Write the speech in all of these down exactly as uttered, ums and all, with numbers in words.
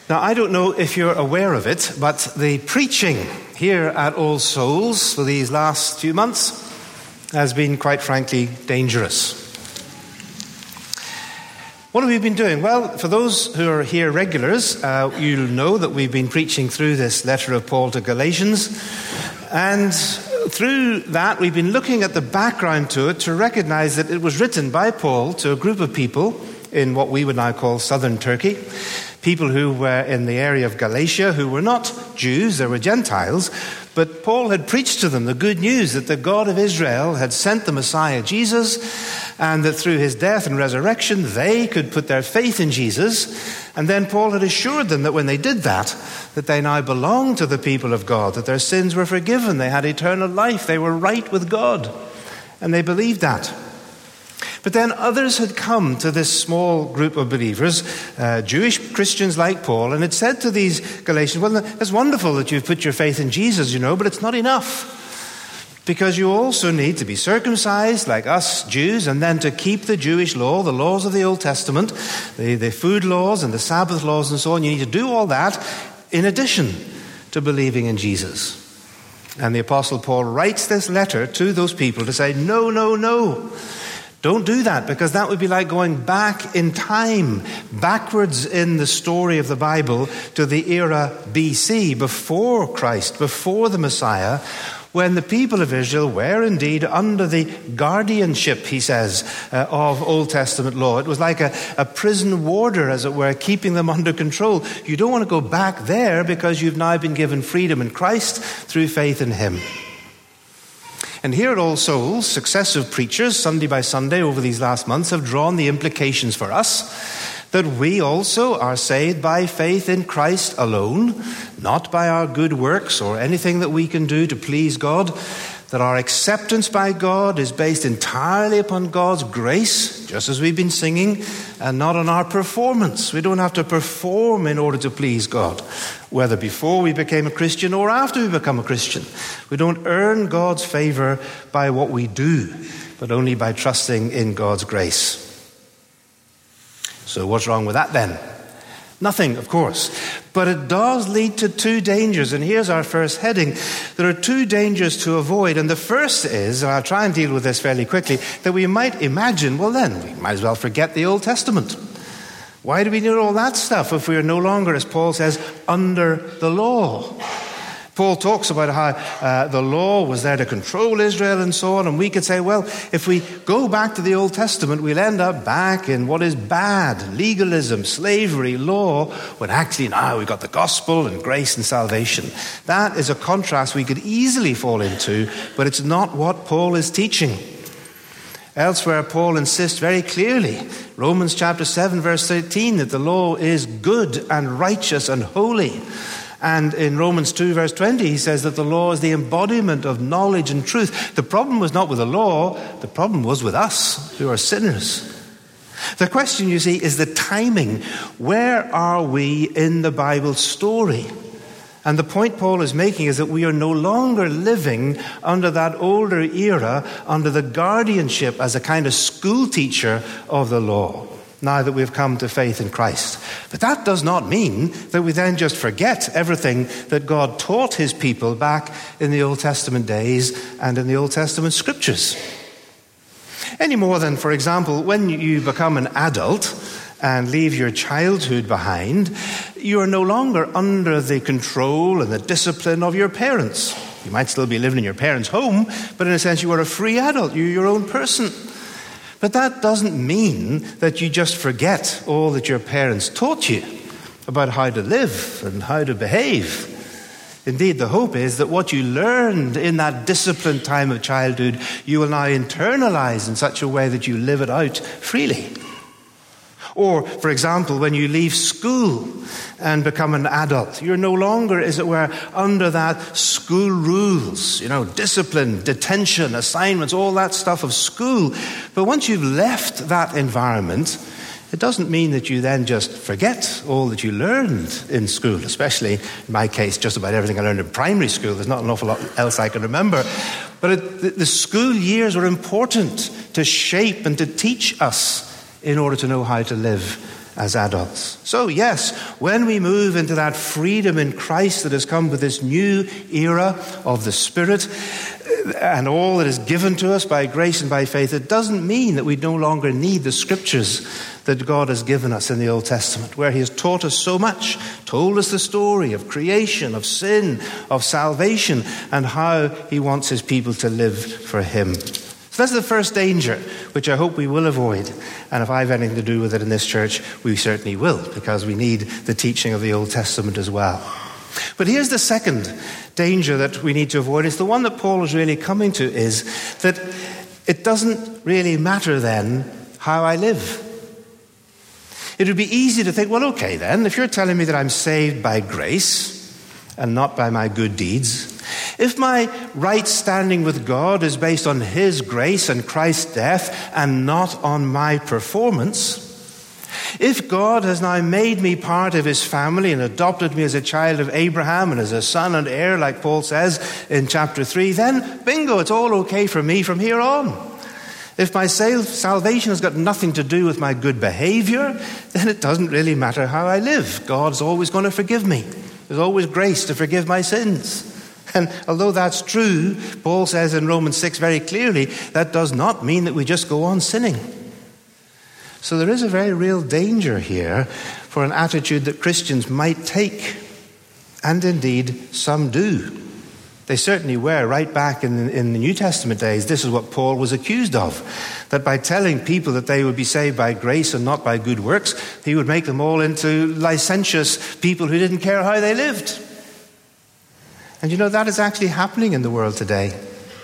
Now, I don't know if you're aware of it, but the preaching here at All Souls for these last few months has been, quite frankly, dangerous. What have we been doing? Well, for those who are here regulars, uh, you'll know that we've been preaching through this letter of Paul to Galatians, and through that we've been looking at the background to it to recognize that it was written by Paul to a group of people in what we would now call southern Turkey, people who were in the area of Galatia who were not Jews, they were Gentiles, but Paul had preached to them the good news that the God of Israel had sent the Messiah Jesus, and that through his death and resurrection they could put their faith in Jesus. And then Paul had assured them that when they did that, that they now belonged to the people of God, that their sins were forgiven, they had eternal life, they were right with God, and they believed that. But then others had come to this small group of believers, uh, Jewish Christians like Paul, and had said to these Galatians, well, it's wonderful that you've put your faith in Jesus, you know, but it's not enough. Because you also need to be circumcised like us Jews, and then to keep the Jewish law, the laws of the Old Testament, the, the food laws and the Sabbath laws and so on. You need to do all that in addition to believing in Jesus. And the Apostle Paul writes this letter to those people to say, no, no, no. Don't do that, because that would be like going back in time, backwards in the story of the Bible to the era B C, before Christ, before the Messiah, when the people of Israel were indeed under the guardianship, he says, uh, of Old Testament law. It was like a, a prison warder, as it were, keeping them under control. You don't want to go back there because you've now been given freedom in Christ through faith in him. And here at All Souls, successive preachers, Sunday by Sunday over these last months, have drawn the implications for us that we also are saved by faith in Christ alone, not by our good works or anything that we can do to please God, that our acceptance by God is based entirely upon God's grace, just as we've been singing, and not on our performance. We don't have to perform in order to please God, whether before we became a Christian or after we become a Christian. We don't earn God's favor by what we do, but only by trusting in God's grace. So what's wrong with that then? Nothing, of course. But it does lead to two dangers. And here's our first heading. There are two dangers to avoid. And the first is, and I'll try and deal with this fairly quickly, that we might imagine, well then, we might as well forget the Old Testament. Why do we need all that stuff if we are no longer, as Paul says, under the law? Paul talks about how uh, the law was there to control Israel and so on, and we could say, well, if we go back to the Old Testament, we'll end up back in what is bad, legalism, slavery, law, when actually now we've got the gospel and grace and salvation. That is a contrast we could easily fall into, but it's not what Paul is teaching. Elsewhere, Paul insists very clearly, Romans chapter seven, verse thirteen, that the law is good and righteous and holy. And in Romans two, verse twenty, he says that the law is the embodiment of knowledge and truth. The problem was not with the law, the problem was with us, who are sinners. The question, you see, is the timing. Where are we in the Bible story? And the point Paul is making is that we are no longer living under that older era, under the guardianship as a kind of school teacher of the law, now that we've come to faith in Christ. But that does not mean that we then just forget everything that God taught his people back in the Old Testament days and in the Old Testament scriptures. Any more than, for example, when you become an adult and leave your childhood behind, you are no longer under the control and the discipline of your parents. You might still be living in your parents' home, but in a sense you are a free adult. You're your own person. But that doesn't mean that you just forget all that your parents taught you about how to live and how to behave. Indeed, the hope is that what you learned in that disciplined time of childhood, you will now internalize in such a way that you live it out freely. Or, for example, when you leave school and become an adult, you're no longer, as it were, under that school rules, you know, discipline, detention, assignments, all that stuff of school. But once you've left that environment, it doesn't mean that you then just forget all that you learned in school, especially, in my case, just about everything I learned in primary school. There's not an awful lot else I can remember. But it, the, the school years were important to shape and to teach us in order to know how to live as adults. So yes, when we move into that freedom in Christ that has come with this new era of the Spirit and all that is given to us by grace and by faith, it doesn't mean that we no longer need the scriptures that God has given us in the Old Testament, where he has taught us so much, told us the story of creation, of sin, of salvation, and how he wants his people to live for him. So that's the first danger, which I hope we will avoid. And if I have anything to do with it in this church, we certainly will, because we need the teaching of the Old Testament as well. But here's the second danger that we need to avoid. It's the one that Paul is really coming to, is that it doesn't really matter then how I live. It would be easy to think, well, okay then, if you're telling me that I'm saved by grace and not by my good deeds, if my right standing with God is based on his grace and Christ's death and not on my performance, if God has now made me part of his family and adopted me as a child of Abraham and as a son and heir, like Paul says in chapter three, then bingo, it's all okay for me from here on. If my salvation has got nothing to do with my good behavior, then it doesn't really matter how I live. God's always going to forgive me. There's always grace to forgive my sins. And although that's true, Paul says in Romans six very clearly, that does not mean that we just go on sinning. So there is a very real danger here for an attitude that Christians might take. And indeed, some do. They certainly were right back in, in the New Testament days. This is what Paul was accused of. That by telling people that they would be saved by grace and not by good works, he would make them all into licentious people who didn't care how they lived. And you know, that is actually happening in the world today.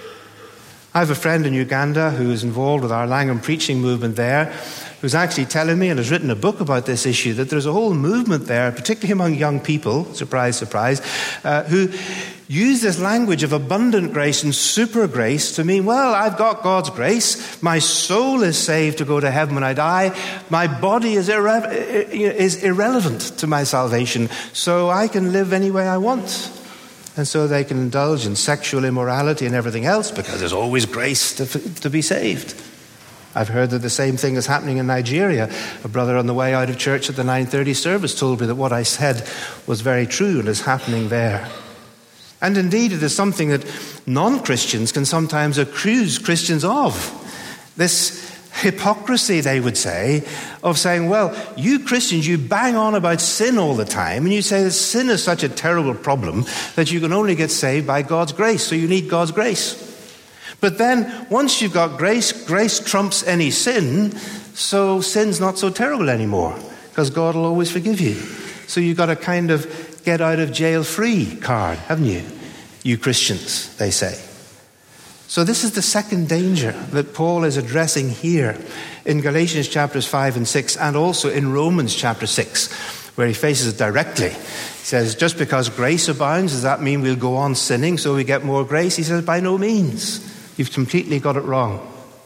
I have a friend in Uganda who is involved with our Langham preaching movement there, who's actually telling me and has written a book about this issue, that there's a whole movement there, particularly among young people, surprise, surprise, uh, who use this language of abundant grace and super grace to mean, well, I've got God's grace, my soul is saved to go to heaven when I die, my body is, irre- is irrelevant to my salvation, so I can live any way I want. And so they can indulge in sexual immorality and everything else because there's always grace to, to be saved. I've heard that the same thing is happening in Nigeria. A brother on the way out of church at the nine thirty service told me that what I said was very true and is happening there. And indeed, it is something that non-Christians can sometimes accuse Christians of. This hypocrisy, they would say, of saying, well, you Christians, you bang on about sin all the time, and you say that sin is such a terrible problem that you can only get saved by God's grace, so you need God's grace. But then, once you've got grace, grace trumps any sin, so sin's not so terrible anymore, because God will always forgive you. So you've got a kind of get-out-of-jail-free card, haven't you? You Christians, they say. So this is the second danger that Paul is addressing here in Galatians chapters five and six, and also in Romans chapter six, where he faces it directly. He says, just because grace abounds, does that mean we'll go on sinning so we get more grace? He says, by no means. You've completely got it wrong.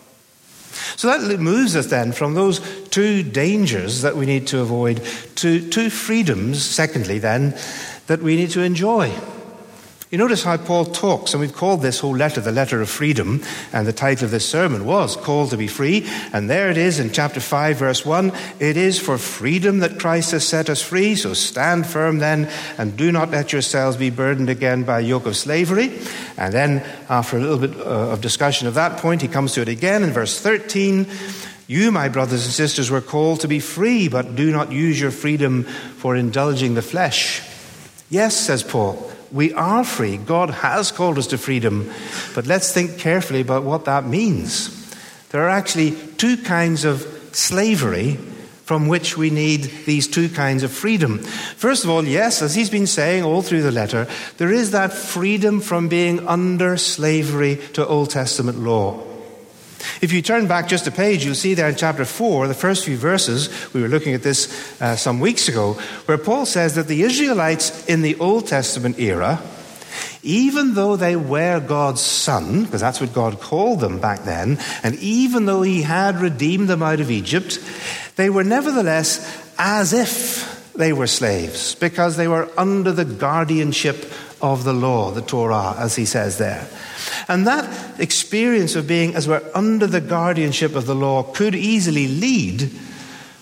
So that moves us then from those two dangers that we need to avoid to two freedoms, secondly then, that we need to enjoy. You notice how Paul talks, and we've called this whole letter the letter of freedom, and the title of this sermon was Called to be Free, and there it is in chapter five, verse one, it is for freedom that Christ has set us free, so stand firm then, and do not let yourselves be burdened again by a yoke of slavery. And then, after a little bit uh, of discussion of that point, he comes to it again in verse thirteen, you, my brothers and sisters, were called to be free, but do not use your freedom for indulging the flesh. Yes, says Paul, we are free. God has called us to freedom. But let's think carefully about what that means. There are actually two kinds of slavery from which we need these two kinds of freedom. First of all, yes, as he's been saying all through the letter, there is that freedom from being under slavery to Old Testament law. If you turn back just a page, you'll see there in chapter four, the first few verses, we were looking at this uh, some weeks ago, where Paul says that the Israelites in the Old Testament era, even though they were God's son, because that's what God called them back then, and even though he had redeemed them out of Egypt, they were nevertheless as if they were slaves, because they were under the guardianship of the law, the Torah, as he says there. And that experience of being, as we're under the guardianship of the law, could easily lead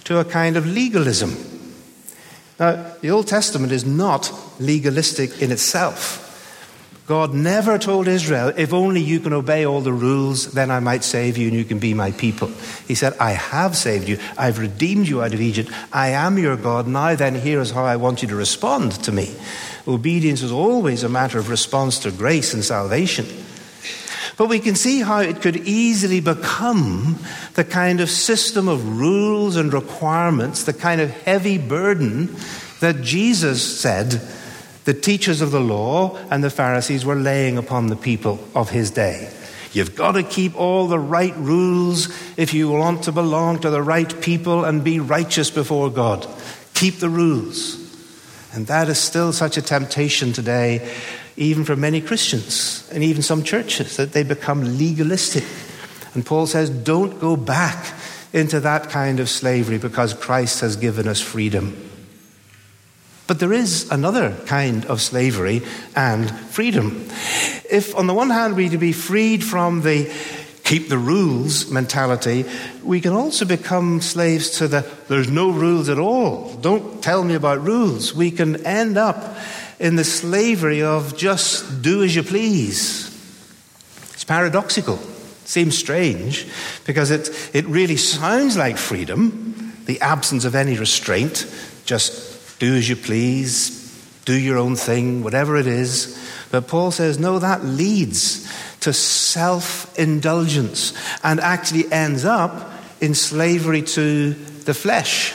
to a kind of legalism. Now, the Old Testament is not legalistic in itself. God never told Israel, if only you can obey all the rules, then I might save you and you can be my people. He said, I have saved you. I've redeemed you out of Egypt. I am your God. Now then, here is how I want you to respond to me. Obedience is always a matter of response to grace and salvation. But we can see how it could easily become the kind of system of rules and requirements, the kind of heavy burden that Jesus said the teachers of the law and the Pharisees were laying upon the people of his day. You've got to keep all the right rules if you want to belong to the right people and be righteous before God. Keep the rules. And that is still such a temptation today, even for many Christians and even some churches, that they become legalistic. And Paul says, don't go back into that kind of slavery because Christ has given us freedom. But there is another kind of slavery and freedom. If on the one hand we to be freed from the keep the rules mentality, we can also become slaves to the there's no rules at all. Don't tell me about rules. We can end up in the slavery of just do as you please. It's paradoxical. It seems strange because it, it really sounds like freedom, the absence of any restraint, just do as you please, do your own thing, whatever it is. But Paul says, no, that leads to self-indulgence and actually ends up in slavery to the flesh.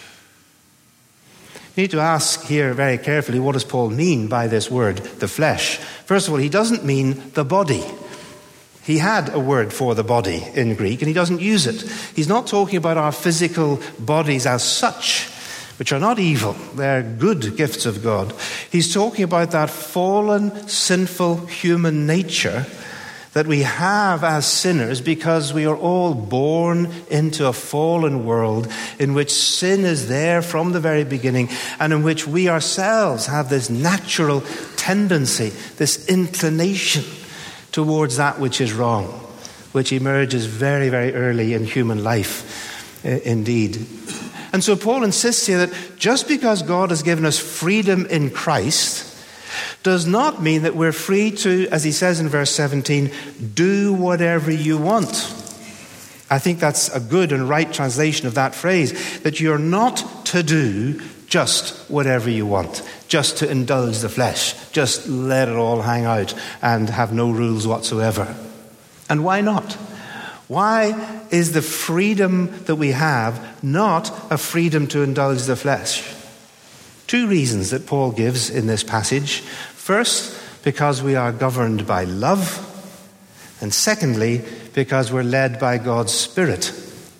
You need to ask here very carefully, what does Paul mean by this word, the flesh? First of all, he doesn't mean the body. He had a word for the body in Greek, and he doesn't use it. He's not talking about our physical bodies as such, which are not evil. They're good gifts of God. He's talking about that fallen, sinful human nature that we have as sinners because we are all born into a fallen world in which sin is there from the very beginning and in which we ourselves have this natural tendency, this inclination towards that which is wrong, which emerges very, very early in human life, indeed. And so Paul insists here that just because God has given us freedom in Christ does not mean that we're free to, as he says in verse seventeen, do whatever you want. I think that's a good and right translation of that phrase, that you're not to do just whatever you want, just to indulge the flesh, just let it all hang out and have no rules whatsoever. And why not? Why is the freedom that we have not a freedom to indulge the flesh? Two reasons that Paul gives in this passage. First, because we are governed by love. And secondly, because we're led by God's Spirit.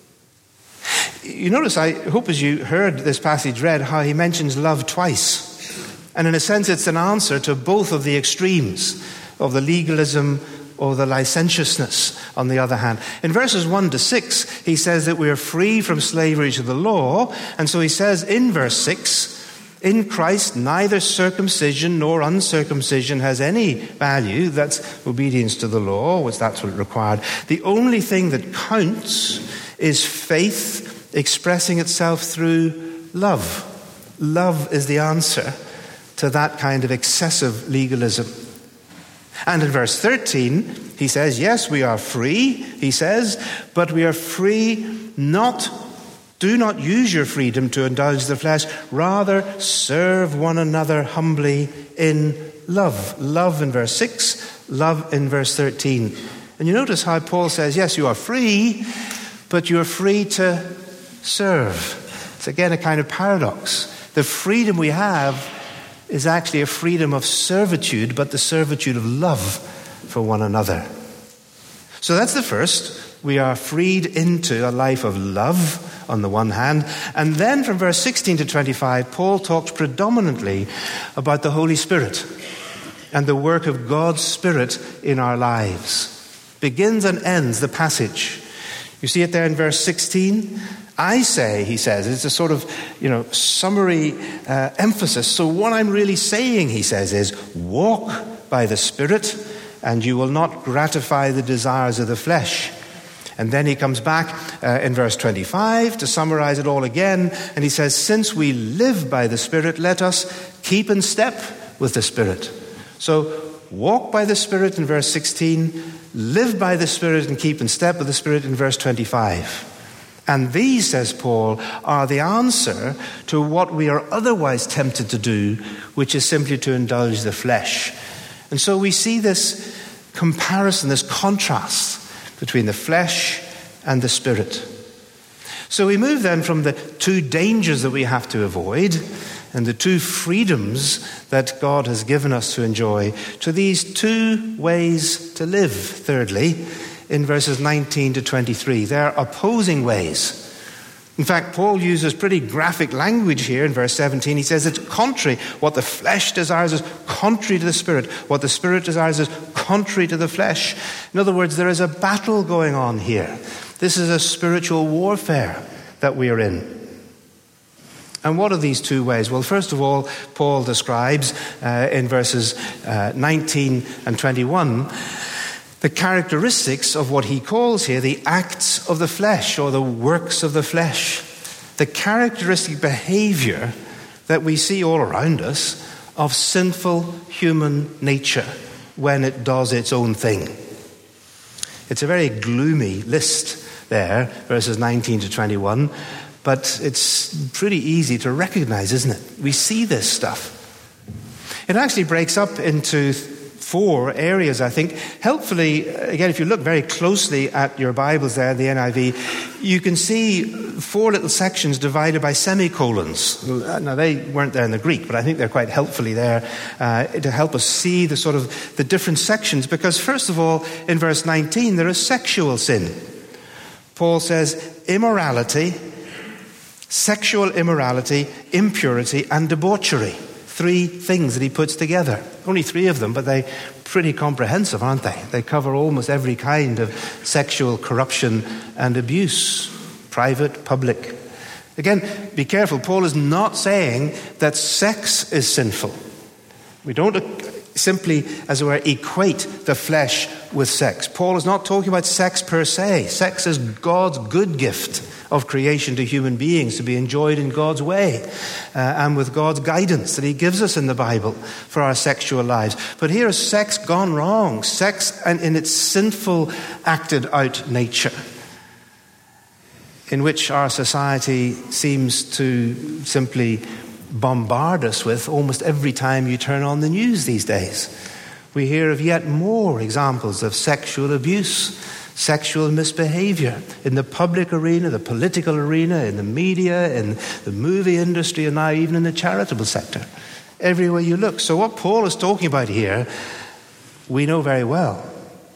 You notice, I hope as you heard this passage read, how he mentions love twice. And in a sense, it's an answer to both of the extremes of the legalism or the licentiousness, on the other hand. In verses one to six, he says that we are free from slavery to the law. And so he says in verse six, in Christ, neither circumcision nor uncircumcision has any value. That's obedience to the law, which that's what it required. The only thing that counts is faith expressing itself through love. Love is the answer to that kind of excessive legalism. And in verse thirteen, he says, yes, we are free, he says, but we are free not, do not use your freedom to indulge the flesh, rather serve one another humbly in love. Love in verse six, love in verse thirteen. And you notice how Paul says, yes, you are free, but you are free to serve. It's again a kind of paradox. The freedom we have is actually a freedom of servitude, but the servitude of love for one another. So that's the first. We are freed into a life of love on the one hand. And then from verse sixteen to twenty-five, Paul talks predominantly about the Holy Spirit and the work of God's Spirit in our lives. Begins and ends the passage. You see it there in verse sixteen. I say, he says, it's a sort of, you know, summary uh, emphasis. So what I'm really saying, he says, is walk by the Spirit and you will not gratify the desires of the flesh. And then he comes back uh, in verse twenty-five to summarize it all again. And he says, since we live by the Spirit, let us keep in step with the Spirit. So walk by the Spirit in verse sixteen, live by the Spirit and keep in step with the Spirit in verse twenty-five. And these, says Paul, are the answer to what we are otherwise tempted to do, which is simply to indulge the flesh. And so we see this comparison, this contrast between the flesh and the Spirit. So we move then from the two dangers that we have to avoid and the two freedoms that God has given us to enjoy to these two ways to live, thirdly, in verses nineteen to twenty-three. They're opposing ways. In fact, Paul uses pretty graphic language here in verse seventeen. He says it's contrary. What the flesh desires is contrary to the Spirit. What the Spirit desires is contrary to the flesh. In other words, there is a battle going on here. This is a spiritual warfare that we are in. And what are these two ways? Well, first of all, Paul describes uh, in verses uh, nineteen and twenty-one the characteristics of what he calls here the acts of the flesh, or the works of the flesh. The characteristic behavior that we see all around us of sinful human nature when it does its own thing. It's a very gloomy list there, verses nineteen to twenty-one, but it's pretty easy to recognize, isn't it? We see this stuff. It actually breaks up into four areas, I think. Helpfully, again, if you look very closely at your Bibles there, the N I V, you can see four little sections divided by semicolons. Now, they weren't there in the Greek, but I think they're quite helpfully there uh, to help us see the sort of the different sections. Because first of all, in verse nineteen, there is sexual sin. Paul says immorality, sexual immorality, impurity, and debauchery. Three things that he puts together. Only three of them, but they're pretty comprehensive, aren't they? They cover almost every kind of sexual corruption and abuse, private, public. Again, be careful. Paul is not saying that sex is sinful. We don't simply, as it were, equate the flesh with sex. Paul is not talking about sex per se. Sex is God's good gift of creation to human beings to be enjoyed in God's way uh, and with God's guidance that he gives us in the Bible for our sexual lives. But here is sex gone wrong, sex and in its sinful, acted out nature, in which our society seems to simply bombard us with almost every time you turn on the news these days. We hear of yet more examples of sexual abuse, sexual misbehavior in the public arena, the political arena, in the media, in the movie industry, and now even in the charitable sector. Everywhere you look. So what Paul is talking about here, we know very well.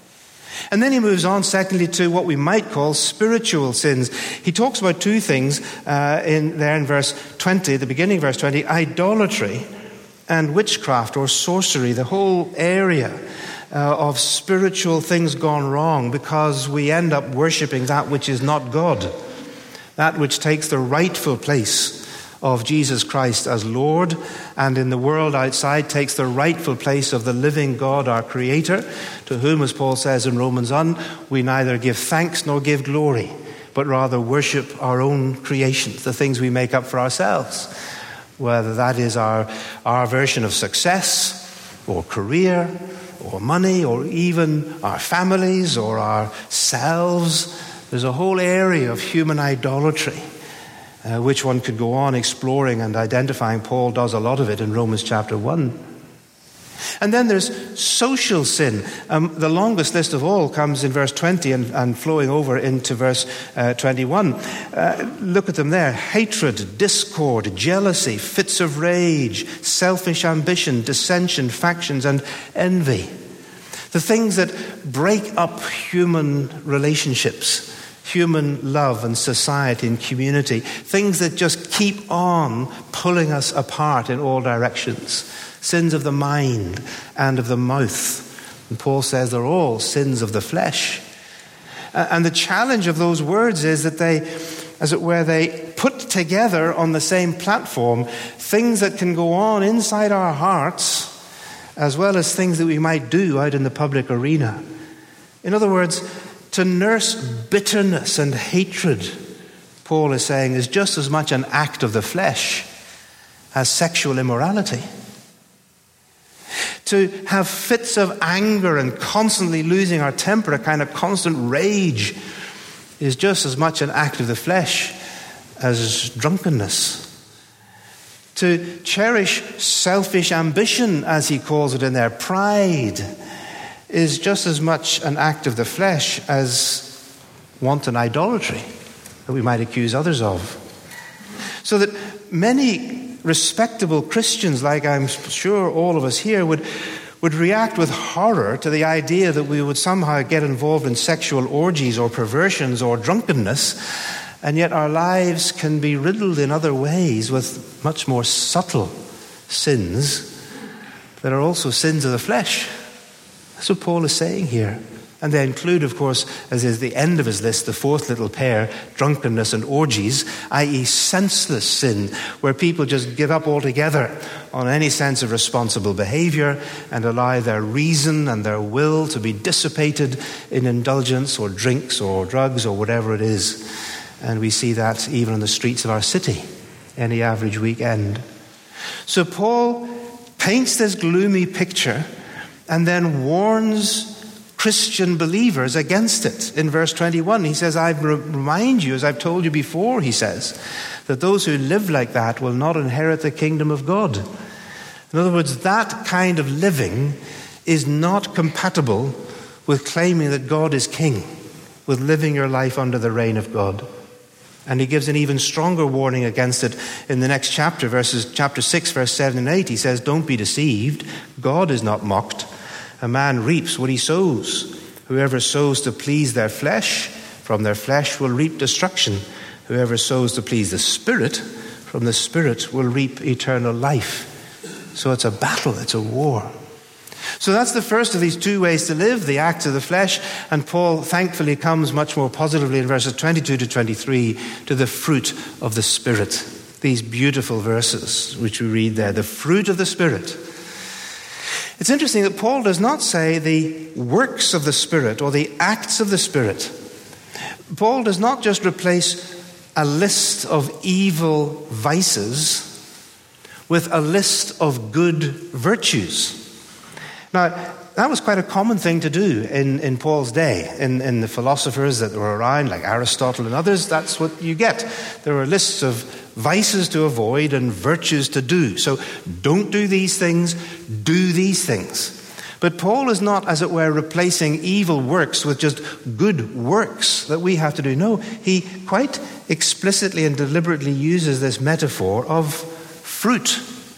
And then he moves on, secondly, to what we might call spiritual sins. He talks about two things uh, in there in verse twenty, the beginning of verse twenty, idolatry and witchcraft or sorcery, the whole area uh, of spiritual things gone wrong because we end up worshipping that which is not God, that which takes the rightful place of Jesus Christ as Lord, and in the world outside takes the rightful place of the living God, our Creator, to whom, as Paul says in Romans one, we neither give thanks nor give glory, but rather worship our own creations, the things we make up for ourselves, whether that is our, our version of success or career or money or even our families or ourselves. There's a whole area of human idolatry Uh, which one could go on exploring and identifying. Paul does a lot of it in Romans chapter one. And then there's social sin. Um, the longest list of all comes in verse twenty and, and flowing over into verse uh, twenty-one. Uh, look at them there. Hatred, discord, jealousy, fits of rage, selfish ambition, dissension, factions, and envy. The things that break up human relationships, human love and society and community, things that just keep on pulling us apart in all directions. Sins of the mind and of the mouth. And Paul says they're all sins of the flesh. Uh, and the challenge of those words is that they, as it were, they put together on the same platform things that can go on inside our hearts as well as things that we might do out in the public arena. In other words, To nurse bitterness and hatred, Paul is saying, is just as much an act of the flesh as sexual immorality. To have fits of anger and constantly losing our temper, a kind of constant rage, is just as much an act of the flesh as drunkenness. To cherish selfish ambition, as he calls it in there, pride, is just as much an act of the flesh as wanton idolatry that we might accuse others of. So that many respectable Christians, like I'm sure all of us here, would, would react with horror to the idea that we would somehow get involved in sexual orgies or perversions or drunkenness, and yet our lives can be riddled in other ways with much more subtle sins that are also sins of the flesh. That's what Paul is saying here. And they include, of course, as is the end of his list, the fourth little pair, drunkenness and orgies, that is senseless sin, where people just give up altogether on any sense of responsible behavior and allow their reason and their will to be dissipated in indulgence or drinks or drugs or whatever it is. And we see that even on the streets of our city, any average weekend. So Paul paints this gloomy picture and then warns Christian believers against it. In verse twenty-one, he says, I remind you, as I've told you before, he says, that those who live like that will not inherit the kingdom of God. In other words, that kind of living is not compatible with claiming that God is king, with living your life under the reign of God. And he gives an even stronger warning against it in the next chapter, verses chapter six, verse seven and eight. He says, don't be deceived. God is not mocked. A man reaps what he sows. Whoever sows to please their flesh, from their flesh will reap destruction. Whoever sows to please the Spirit, from the Spirit will reap eternal life. So it's a battle, it's a war. So that's the first of these two ways to live, the acts of the flesh. And Paul thankfully comes much more positively in verses twenty-two to twenty-three to the fruit of the Spirit. These beautiful verses which we read there, the fruit of the Spirit. It's interesting that Paul does not say the works of the Spirit or the acts of the Spirit. Paul does not just replace a list of evil vices with a list of good virtues. Now, that was quite a common thing to do in, in Paul's day. In, in the philosophers that were around, like Aristotle and others, that's what you get. There were lists of vices to avoid and virtues to do. So don't do these things, do these things. But Paul is not, as it were, replacing evil works with just good works that we have to do. No, he quite explicitly and deliberately uses this metaphor of fruit.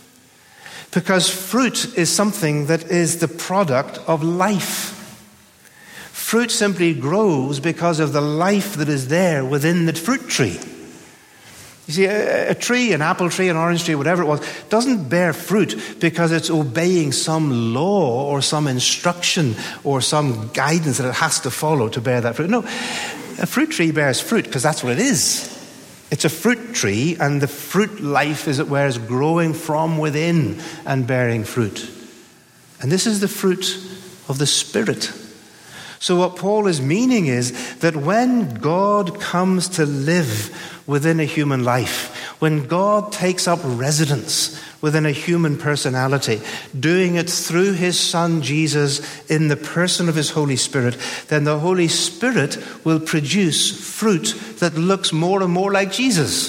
Because fruit is something that is the product of life. Fruit simply grows because of the life that is there within the fruit tree. You see, a, a tree, an apple tree, an orange tree, whatever it was, doesn't bear fruit because it's obeying some law or some instruction or some guidance that it has to follow to bear that fruit. No, a fruit tree bears fruit because that's what it is. It's a fruit tree, and the fruit life, as it were, is growing from within and bearing fruit. And this is the fruit of the Spirit. So what Paul is meaning is that when God comes to live within a human life, when God takes up residence within a human personality, doing it through his Son Jesus in the person of his Holy Spirit, then the Holy Spirit will produce fruit that looks more and more like Jesus.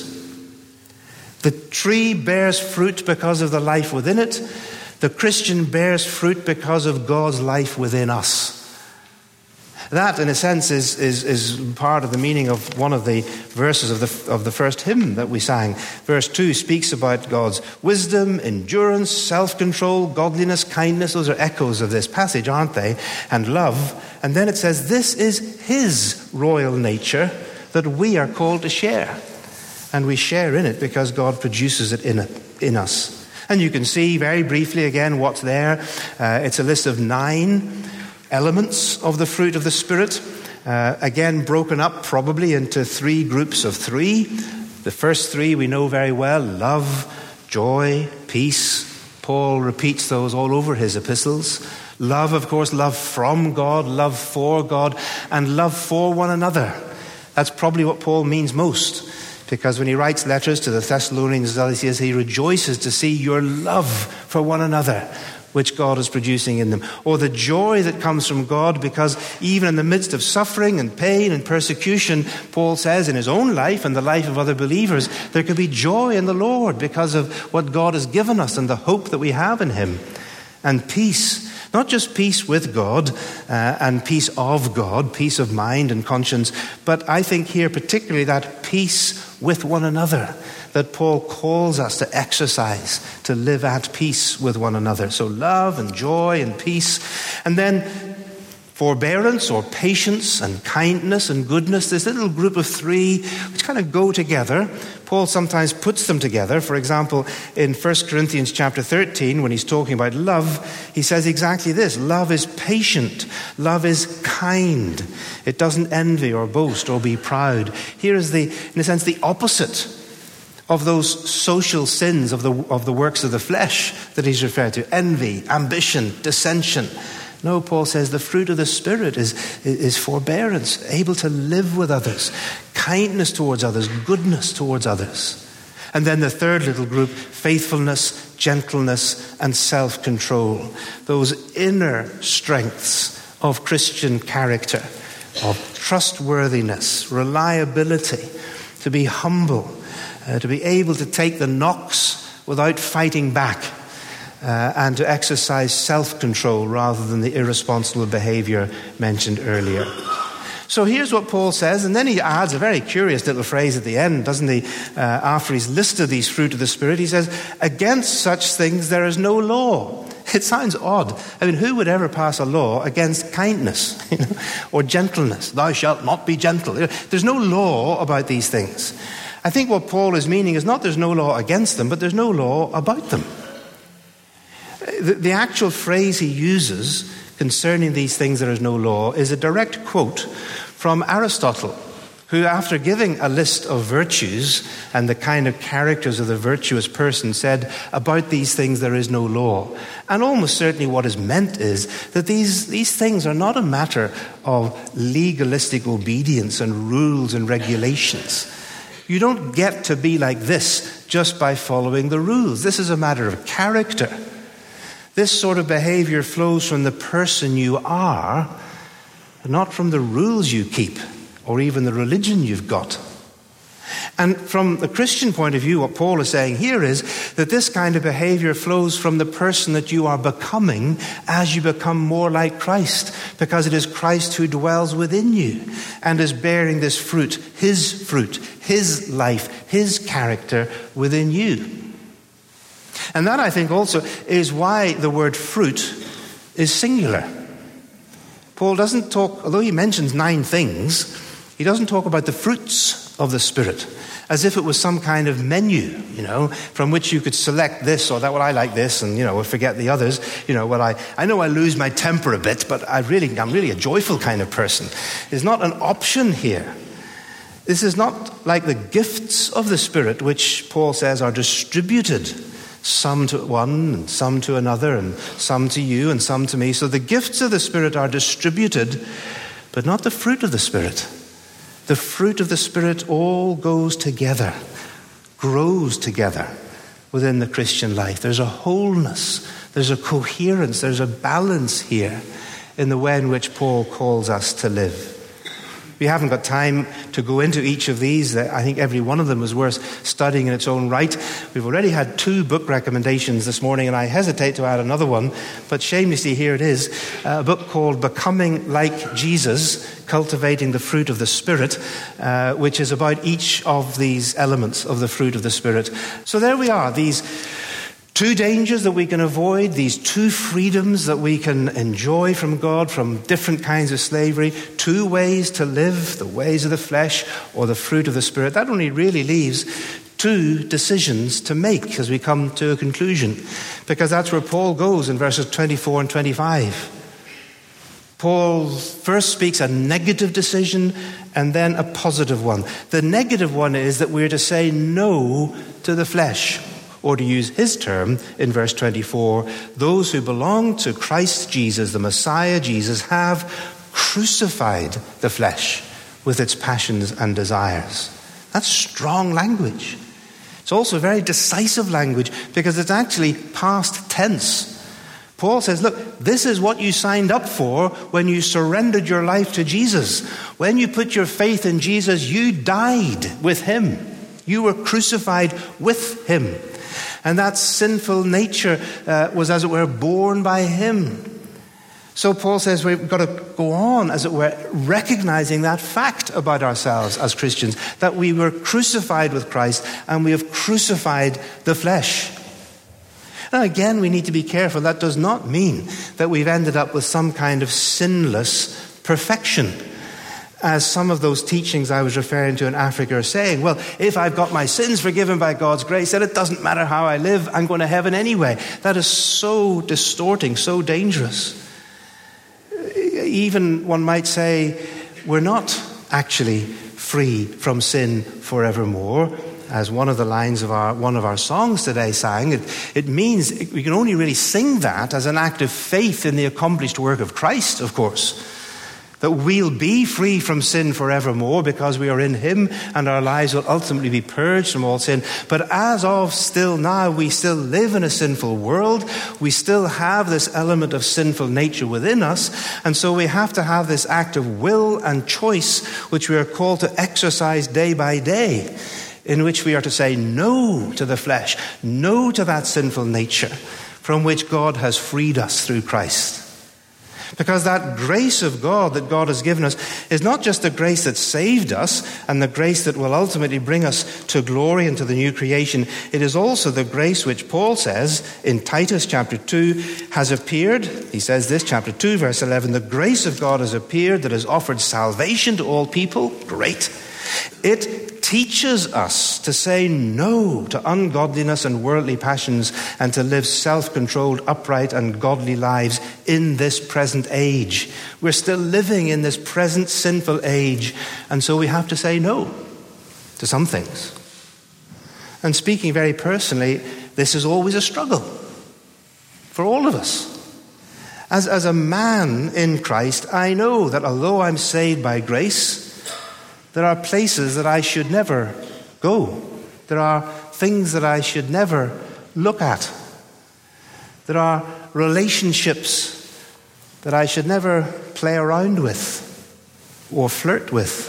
The tree bears fruit because of the life within it. The Christian bears fruit because of God's life within us. That, in a sense, is, is, is part of the meaning of one of the verses of the, of the first hymn that we sang. Verse two speaks about God's wisdom, endurance, self-control, godliness, kindness. Those are echoes of this passage, aren't they? And love. And then it says, this is his royal nature that we are called to share. And we share in it because God produces it in, it, in us. And you can see very briefly again what's there. Uh, it's a list of nine elements of the fruit of the Spirit, uh, again broken up probably into three groups of three. The first three we know very well: love, joy, peace, Paul repeats those all over his epistles. Love, of course, love from God, love for God, and love for one another. That's probably what Paul means most, because when he writes letters to the Thessalonians, he says he rejoices to see your love for one another, which God is producing in them. Or the joy that comes from God, because even in the midst of suffering and pain and persecution, Paul says in his own life and the life of other believers, there can be joy in the Lord because of what God has given us and the hope that we have in him. And peace, not just peace with God uh, and peace of God, peace of mind and conscience, but I think here particularly that peace with one another that Paul calls us to exercise, to live at peace with one another. So love and joy and peace. And then forbearance or patience and kindness and goodness, this little group of three which kind of go together. Paul sometimes puts them together. For example, in First Corinthians chapter thirteen, when he's talking about love, he says exactly this. Love is patient. Love is kind. It doesn't envy or boast or be proud. Here is the, in a sense, the opposite of those social sins of the of the works of the flesh that he's referred to. Envy, ambition, dissension. No, Paul says the fruit of the Spirit is, is forbearance, able to live with others, kindness towards others, goodness towards others. And then the third little group, faithfulness, gentleness, and self-control. Those inner strengths of Christian character, of trustworthiness, reliability, to be humble, uh, to be able to take the knocks without fighting back, Uh, and to exercise self-control rather than the irresponsible behavior mentioned earlier. So here's what Paul says, and then he adds a very curious little phrase at the end, doesn't he? Uh, after he's listed these fruit of the Spirit, he says, against such things there is no law. It sounds odd. I mean, who would ever pass a law against kindness, you know, or gentleness? Thou shalt not be gentle. There's no law about these things. I think what Paul is meaning is not there's no law against them, but there's no law about them. The, the actual phrase he uses concerning these things there is no law is a direct quote from Aristotle, who after giving a list of virtues and the kind of characters of the virtuous person said about these things there is no law. And almost certainly what is meant is that these, these things are not a matter of legalistic obedience and rules and regulations. You don't get to be like this just by following the rules. This is a matter of character. This sort of behavior flows from the person you are, not from the rules you keep or even the religion you've got. And from the Christian point of view, what Paul is saying here is that this kind of behavior flows from the person that you are becoming as you become more like Christ, because it is Christ who dwells within you and is bearing this fruit, his fruit, his life, his character within you. And that, I think, also is why the word fruit is singular. Paul doesn't talk, although he mentions nine things, he doesn't talk about the fruits of the Spirit as if it was some kind of menu, you know, from which you could select this or that. Well, I like this, and, you know, forget the others. You know, well, I, I know I lose my temper a bit, but I really, I'm really a joyful kind of person. There's not an option here. This is not like the gifts of the Spirit, which Paul says are distributed. Some to one, and some to another, and some to you, and some to me. So the gifts of the Spirit are distributed, but not the fruit of the Spirit. The fruit of the Spirit all goes together, grows together within the Christian life. There's a wholeness, there's a coherence, there's a balance here in the way in which Paul calls us to live. We haven't got time to go into each of these. I think every one of them is worth studying in its own right. We've already had two book recommendations this morning, and I hesitate to add another one, but shamelessly here it is, a book called Becoming Like Jesus, Cultivating the Fruit of the Spirit, uh, which is about each of these elements of the fruit of the Spirit. So there we are, these two dangers that we can avoid, these two freedoms that we can enjoy from God, from different kinds of slavery, two ways to live, the ways of the flesh or the fruit of the Spirit. That only really leaves two decisions to make as we come to a conclusion, because that's where Paul goes in verses twenty-four and twenty-five. Paul first speaks a negative decision and then a positive one. The negative one is that we're to say no to the flesh, Or to use his term in verse twenty-four, those who belong to Christ Jesus, the Messiah Jesus, have crucified the flesh with its passions and desires. That's strong language. It's also very decisive language because it's actually past tense. Paul says, look, this is what you signed up for when you surrendered your life to Jesus. When you put your faith in Jesus, you died with him. You were crucified with him. And that sinful nature uh, was, as it were, borne by him. So Paul says we've got to go on, as it were, recognizing that fact about ourselves as Christians, that we were crucified with Christ and we have crucified the flesh. Now again, we need to be careful. That does not mean that we've ended up with some kind of sinless perfection, as some of those teachings I was referring to in Africa are saying. Well, if I've got my sins forgiven by God's grace, then it doesn't matter how I live, I'm going to heaven anyway. That is so distorting, so dangerous. Even one might say we're not actually free from sin forevermore. As one of the lines of our one of our songs today sang, it, it means we can only really sing that as an act of faith in the accomplished work of Christ, of course. That we'll be free from sin forevermore because we are in him and our lives will ultimately be purged from all sin. But as of still now, we still live in a sinful world. We still have this element of sinful nature within us. And so we have to have this act of will and choice, which we are called to exercise day by day, in which we are to say no to the flesh, no to that sinful nature from which God has freed us through Christ. Because that grace of God that God has given us is not just the grace that saved us and the grace that will ultimately bring us to glory and to the new creation. It is also the grace which Paul says in Titus chapter two has appeared. He says this, chapter two, verse eleven, the grace of God has appeared that has offered salvation to all people. Great. It teaches us to say no to ungodliness and worldly passions and to live self-controlled, upright and godly lives in this present age. We're still living in this present sinful age, and so we have to say no to some things. And speaking very personally, this is always a struggle for all of us. As, as a man in Christ, I know that although I'm saved by grace, there are places that I should never go. There are things that I should never look at. There are relationships that I should never play around with or flirt with.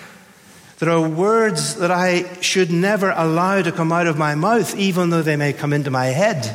There are words that I should never allow to come out of my mouth, even though they may come into my head.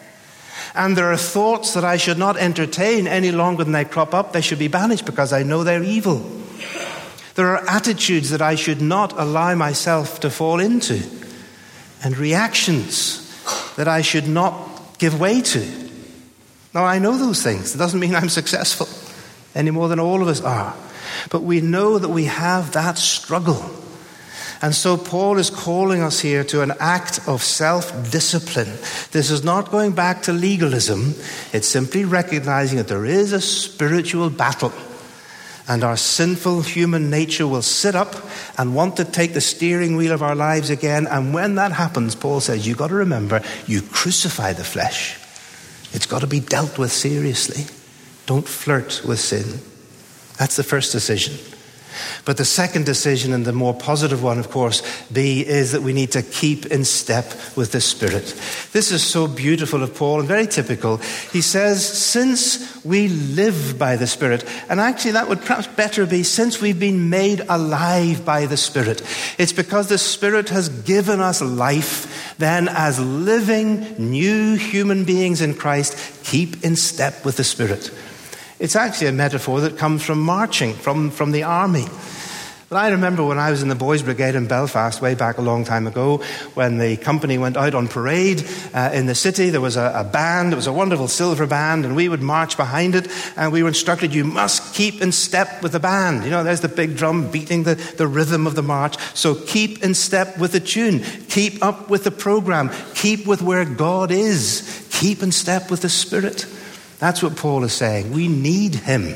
And there are thoughts that I should not entertain any longer than they crop up. They should be banished because I know they're evil. There are attitudes that I should not allow myself to fall into, and reactions that I should not give way to. Now, I know those things. It doesn't mean I'm successful any more than all of us are. But we know that we have that struggle. And so Paul is calling us here to an act of self-discipline. This is not going back to legalism. It's simply recognizing that there is a spiritual battle. And our sinful human nature will sit up and want to take the steering wheel of our lives again. And when that happens, Paul says, you've got to remember, you crucify the flesh. It's got to be dealt with seriously. Don't flirt with sin. That's the first decision. But the second decision, and the more positive one, of course, B, is that we need to keep in step with the Spirit. This is so beautiful of Paul and very typical. He says, since we live by the Spirit, and actually that would perhaps better be, since we've been made alive by the Spirit. It's because the Spirit has given us life, then as living new human beings in Christ, keep in step with the Spirit. It's actually a metaphor that comes from marching, from, from the army. But I remember when I was in the Boys Brigade in Belfast way back a long time ago, when the company went out on parade uh, in the city, there was a, a band, it was a wonderful silver band, and we would march behind it, and we were instructed, you must keep in step with the band. You know, there's the big drum beating the, the rhythm of the march. So keep in step with the tune. Keep up with the program. Keep with where God is. Keep in step with the Spirit. That's what Paul is saying. We need him.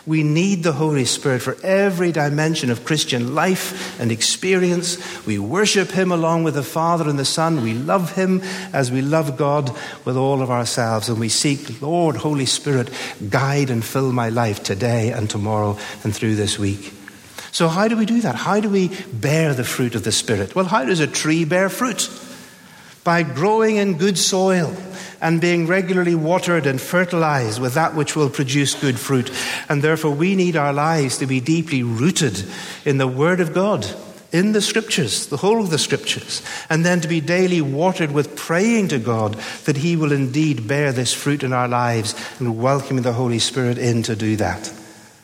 We need the Holy Spirit for every dimension of Christian life and experience. We worship him along with the Father and the Son. We love him as we love God with all of ourselves. And we seek, Lord, Holy Spirit, guide and fill my life today and tomorrow and through this week. So how do we do that? How do we bear the fruit of the Spirit? Well, how does a tree bear fruit? By growing in good soil and being regularly watered and fertilized with that which will produce good fruit. And therefore we need our lives to be deeply rooted in the Word of God, in the Scriptures, the whole of the Scriptures, and then to be daily watered with praying to God that he will indeed bear this fruit in our lives, and welcoming the Holy Spirit in to do that.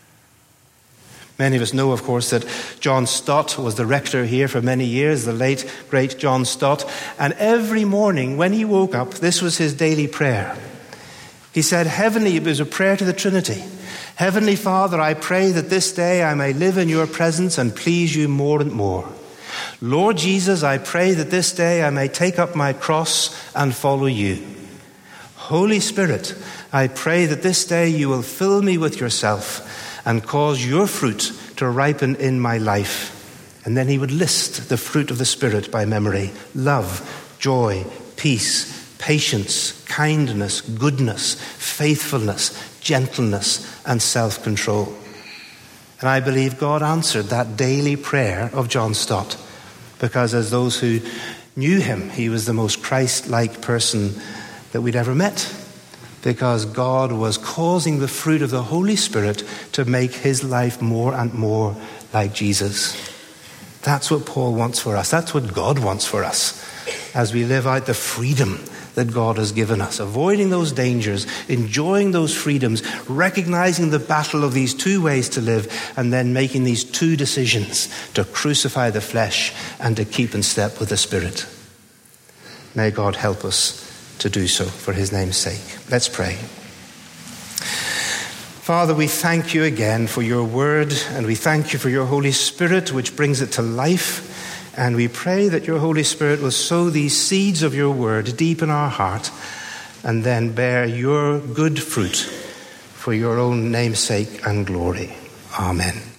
Many of us know, of course, that John Stott was the rector here for many years, the late, great John Stott. And every morning when he woke up, this was his daily prayer. He said, Heavenly, it was a prayer to the Trinity. Heavenly Father, I pray that this day I may live in your presence and please you more and more. Lord Jesus, I pray that this day I may take up my cross and follow you. Holy Spirit, I pray that this day you will fill me with yourself and cause your fruit to ripen in my life. And then he would list the fruit of the Spirit by memory. Love, joy, peace, patience, kindness, goodness, faithfulness, gentleness, and self-control. And I believe God answered that daily prayer of John Stott, because as those who knew him, he was the most Christ-like person that we'd ever met. Because God was causing the fruit of the Holy Spirit to make his life more and more like Jesus. That's what Paul wants for us. That's what God wants for us as we live out the freedom that God has given us, avoiding those dangers, enjoying those freedoms, recognizing the battle of these two ways to live, and then making these two decisions to crucify the flesh and to keep in step with the Spirit. May God help us to do so for his name's sake. Let's pray. Father, we thank you again for your word, and we thank you for your Holy Spirit, which brings it to life. And we pray that your Holy Spirit will sow these seeds of your word deep in our heart, and then bear your good fruit for your own name's sake and glory. Amen.